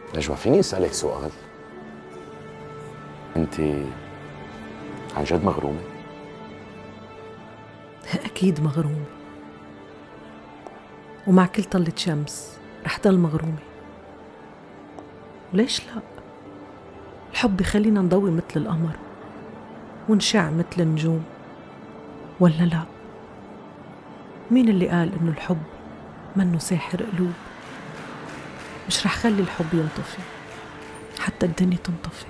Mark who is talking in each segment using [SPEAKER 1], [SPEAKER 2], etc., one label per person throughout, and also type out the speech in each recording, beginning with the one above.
[SPEAKER 1] نجوى فيني اسألك سؤال؟ انت عن جد مغرومة؟
[SPEAKER 2] أكيد مغرومة، ومع كل طلة شمس رح ضل مغرومة. وليش لا؟ الحب بخلينا نضوي مثل القمر ونشع مثل النجوم، ولا لا؟ مين اللي قال إنه الحب منه ساحر قلوب؟ مش رح خلي الحب ينطفي حتى الدنيا تنطفي.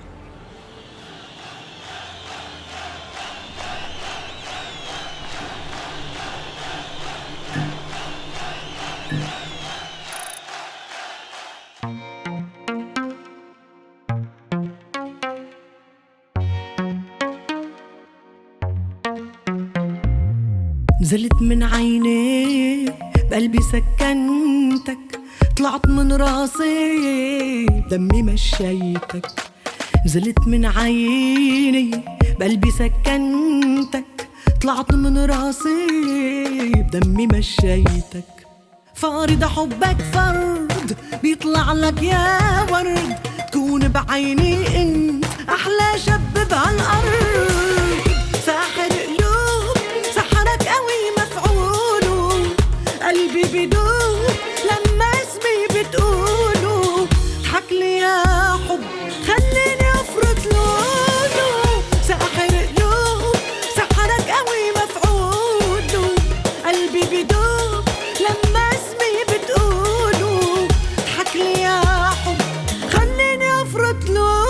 [SPEAKER 3] نزلت من عيني بقلبي سكنتك، طلعت من راسي دمي مشيتك. نزلت من عيني بقلبي سكنتك، طلعت من راسي بدمي مشيتك. فارض حبك فرد بيطلع لك يا ورد، تكون بعيني انت احلى شب بهالارض. ساحر قلوب سحرك قوي مفعوله، قلبي بدوب لما اسمي بتقوله. اضحك لي يا حب خليني افرط لونه، ساحر قلوب سحرك قوي مفعوله، قلبي بدوب لما اسمي بتقوله. اضحك لي يا حب خليني افرط لونه.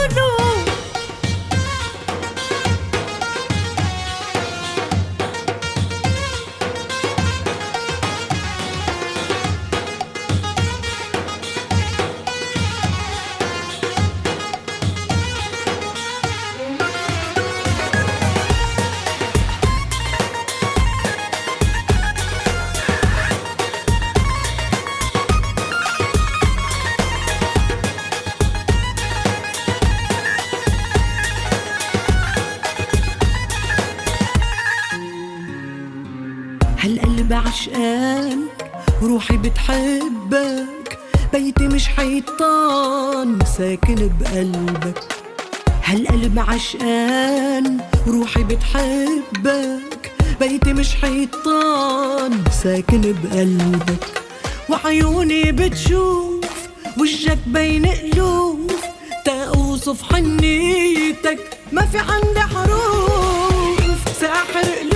[SPEAKER 3] هالقلب عشقان روحي بتحبك، بيتي مش حيطان ساكن بقلبك. هالقلب عشقان روحي بتحبك، بيتي مش حيطان ساكن بقلبك. وعيوني بتشوف وجهك بين قلوب، تأوصف حنيتك ما في عندي حروف. ساحر قلوب